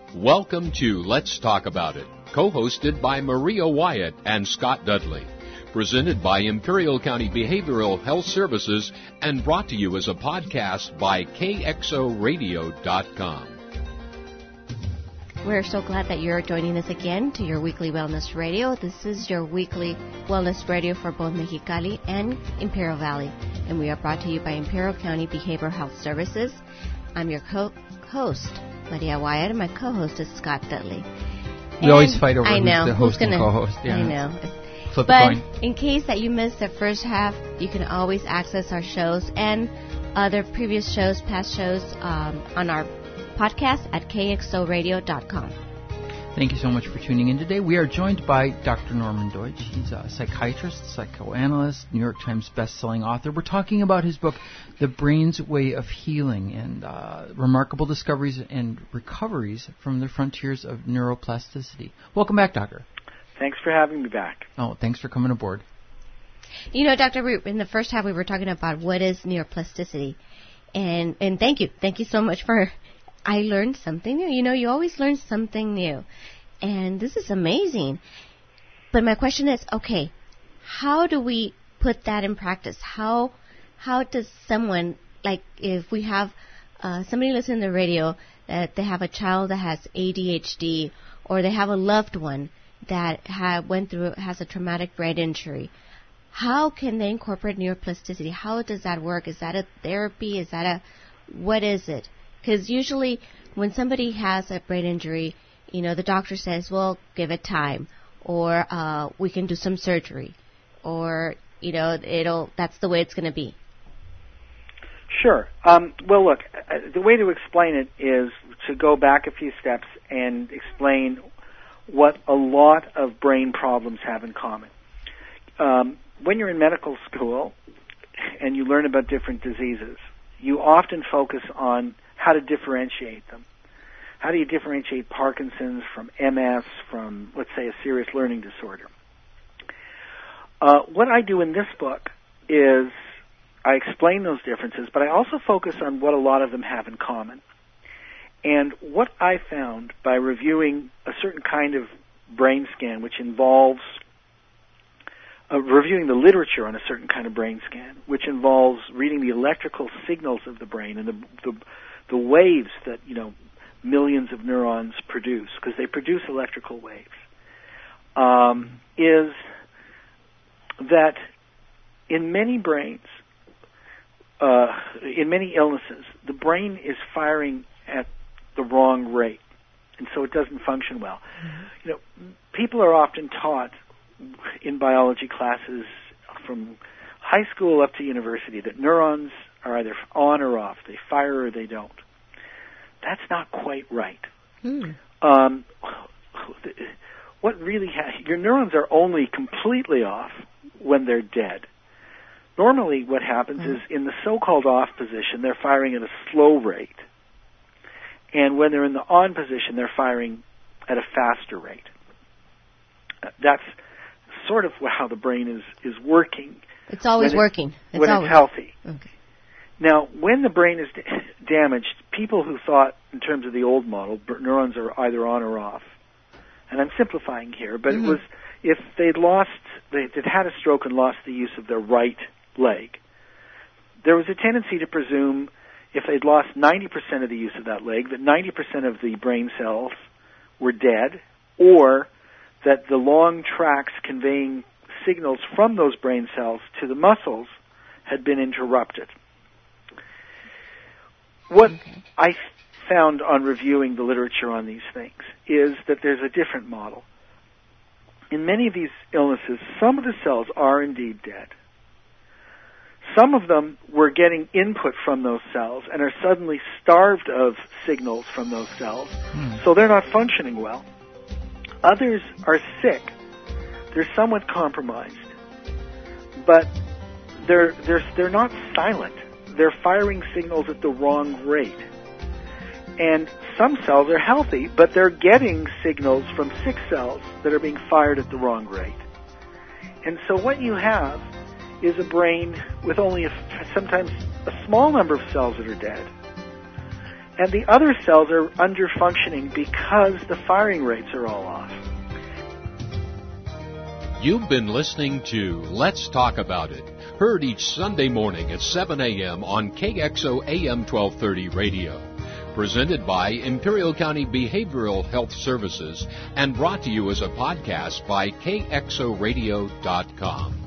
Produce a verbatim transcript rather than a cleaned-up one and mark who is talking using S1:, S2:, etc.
S1: Welcome to Let's Talk About It, co-hosted by Maria Wyatt and Scott Dudley. Presented by Imperial County Behavioral Health Services and brought to you as a podcast by K X O radio dot com.
S2: We're so glad that you're joining us again to your weekly wellness radio. This is your weekly wellness radio for both Mexicali and Imperial Valley. And we are brought to you by Imperial County Behavioral Health Services. I'm your co- host, Maria Wyatt, and my co-host is Scott Dudley.
S3: We and always fight over
S2: I know,
S3: who's the host
S2: gonna,
S3: and co-host. Yeah.
S2: I know.
S3: Flip
S2: but
S3: a coin.
S2: In case that you missed the first half, you can always access our shows and other previous shows, past shows, um, on our podcast at K X O radio dot com.
S3: Thank you so much for tuning in today. We are joined by Doctor Norman Deutsch. He's a psychiatrist, psychoanalyst, New York Times best-selling author. We're talking about his book, The Brain's Way of Healing, and uh, remarkable discoveries and recoveries from the frontiers of neuroplasticity. Welcome back, Doctor.
S4: Thanks for having me back.
S3: Oh, thanks for coming aboard.
S2: You know, Doctor Root, in the first half we were talking about what is neuroplasticity. And and thank you. Thank you so much for... I learned something new. You know, you always learn something new. And this is amazing. But my question is, okay, how do we put that in practice? How how does someone, like if we have uh, somebody listening to the radio that they have a child that has A D H D or they have a loved one that have went through has a traumatic brain injury, how can they incorporate neuroplasticity? How does that work? Is that a therapy? Is that a what is it? Because usually when somebody has a brain injury, you know, the doctor says, well, give it time, or uh, we can do some surgery, or, you know, it'll that's the way it's going to be.
S4: Sure. Um, well, look, uh, the way to explain it is to go back a few steps and explain what a lot of brain problems have in common. Um, when you're in medical school and you learn about different diseases, you often focus on how to differentiate them. How do you differentiate Parkinson's from M S, from, let's say, a serious learning disorder? Uh, what I do in this book is I explain those differences, but I also focus on what a lot of them have in common. And what I found by reviewing a certain kind of brain scan, which involves uh, reviewing the literature on a certain kind of brain scan, which involves reading the electrical signals of the brain and the the, the waves that, you know, millions of neurons produce, because they produce electrical waves, um, is that in many brains, uh, in many illnesses, the brain is firing at the wrong rate, and so it doesn't function well. Mm-hmm. You know, people are often taught in biology classes from high school up to university that neurons are either on or off, they fire or they don't. That's not quite right. Mm. Um, what really ha- your neurons are only completely off when they're dead. Normally what happens mm. is in the so-called off position, they're firing at a slow rate. And when they're in the on position, they're firing at a faster rate. That's sort of how the brain is, is working.
S2: It's always
S4: when
S2: working.
S4: It,
S2: it's
S4: when
S2: always.
S4: it's healthy.
S2: Okay.
S4: Now, when the brain is da- damaged, people who thought in terms of the old model, neurons are either on or off, and I'm simplifying here, but mm-hmm. it was if they'd lost, they'd had a stroke and lost the use of their right leg, there was a tendency to presume if they'd lost ninety percent of the use of that leg, that ninety percent of the brain cells were dead, or that the long tracks conveying signals from those brain cells to the muscles had been interrupted. What okay. I found on reviewing the literature on these things is that there's a different model. In many of these illnesses, some of the cells are indeed dead. Some of them were getting input from those cells and are suddenly starved of signals from those cells, hmm. so they're not functioning well. Others are sick. They're somewhat compromised, but they're they're they're not silent. They're firing signals at the wrong rate. And some cells are healthy, but they're getting signals from sick cells that are being fired at the wrong rate. And so what you have is a brain with only a, sometimes a small number of cells that are dead, and the other cells are under-functioning because the firing rates are all off.
S1: You've been listening to Let's Talk About It, heard each Sunday morning at seven a.m. on K X O A M twelve thirty radio. Presented by Imperial County Behavioral Health Services and brought to you as a podcast by K X O radio dot com.